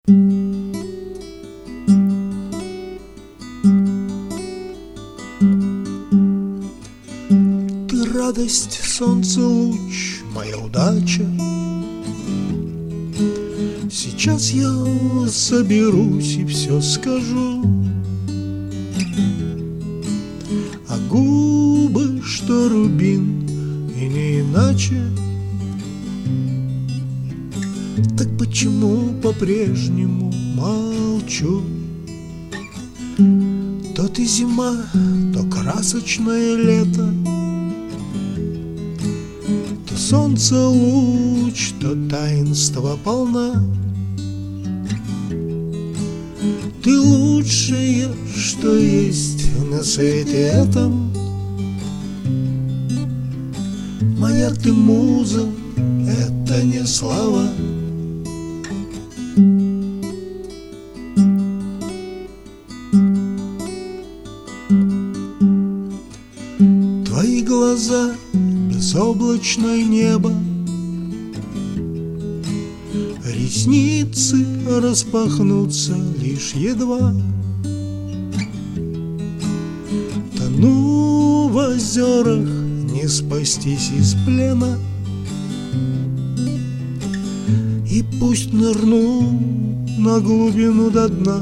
Ты радость, солнце, луч, моя удача. Сейчас я соберусь и все скажу. А губы, что рубин, и не иначе. Так почему по-прежнему молчу? То ты зима, то красочное лето, то солнце луч, то таинство полна. Ты лучшее, что есть на свете этом. Моя ты муза, это не слова. Твои глаза, безоблачное небо, ресницы распахнутся лишь едва. Тону в озерах, не спастись из плена. И пусть нырну на глубину до дна.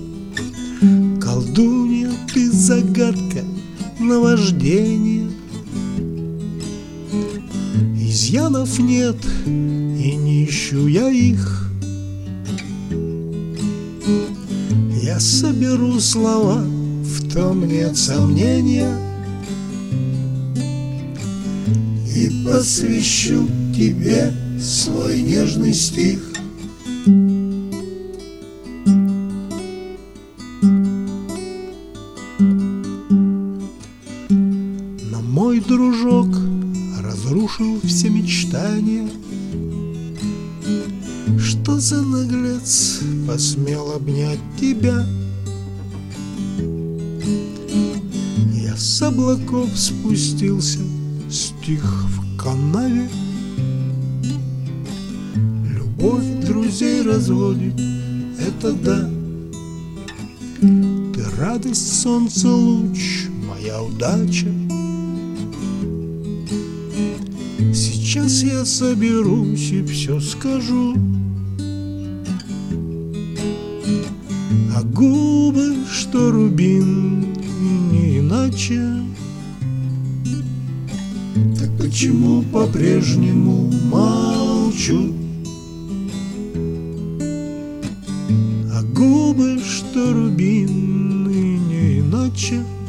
Колдунья, ты загадка, наваждение. Изъянов нет, и не ищу я их. Я соберу слова, в том нет сомнения, и посвящу тебе свой нежный стих. Но мой дружок разрушил все мечтания. Что за наглец посмел обнять тебя? Я с облаков спустился, стих в канаве. Любовь друзей разводит, это да. Ты радость, солнце, луч, моя удача. Сейчас я соберусь и все скажу. А губы, что рубин, и не иначе. Так почему по-прежнему молчу? А губы, что рубин, и не иначе.